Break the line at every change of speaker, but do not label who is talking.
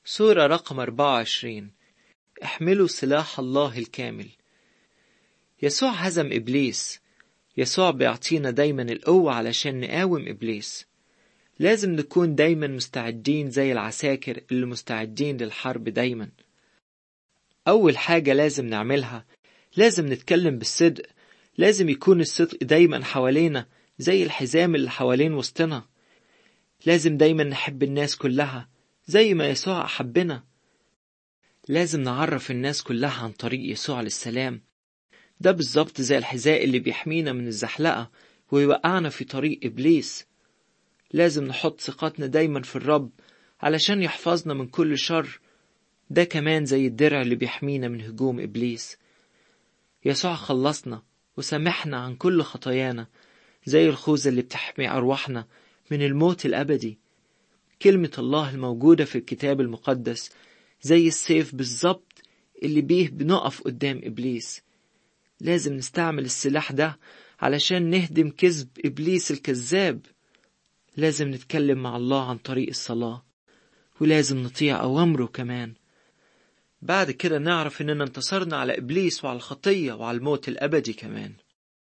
سورة رقم 24. احملوا سلاح الله الكامل. يسوع هزم إبليس. يسوع بيعطينا دايما القوة علشان نقاوم إبليس. لازم نكون دايما مستعدين زي العساكر اللي مستعدين للحرب دايما. أول حاجة لازم نعملها، لازم نتكلم بالصدق. لازم يكون الصدق دايما حوالينا زي الحزام اللي حوالين وسطنا. لازم دايما نحب الناس كلها زي ما يسوع أحبنا. لازم نعرف الناس كلها عن طريق يسوع للسلام. ده بالظبط زي الحذاء اللي بيحمينا من الزحلقة ويوقعنا في طريق إبليس. لازم نحط ثقتنا دايما في الرب علشان يحفظنا من كل شر. ده كمان زي الدرع اللي بيحمينا من هجوم إبليس. يسوع خلصنا وسامحنا عن كل خطايانا زي الخوذة اللي بتحمي أرواحنا من الموت الأبدي. كلمة الله الموجودة في الكتاب المقدس زي السيف بالظبط اللي بيه بنقف قدام إبليس. لازم نستعمل السلاح ده علشان نهدم كذب إبليس الكذاب. لازم نتكلم مع الله عن طريق الصلاة، ولازم نطيع أوامره كمان. بعد كده نعرف إننا انتصرنا على إبليس وعلى الخطية وعلى الموت الأبدي كمان.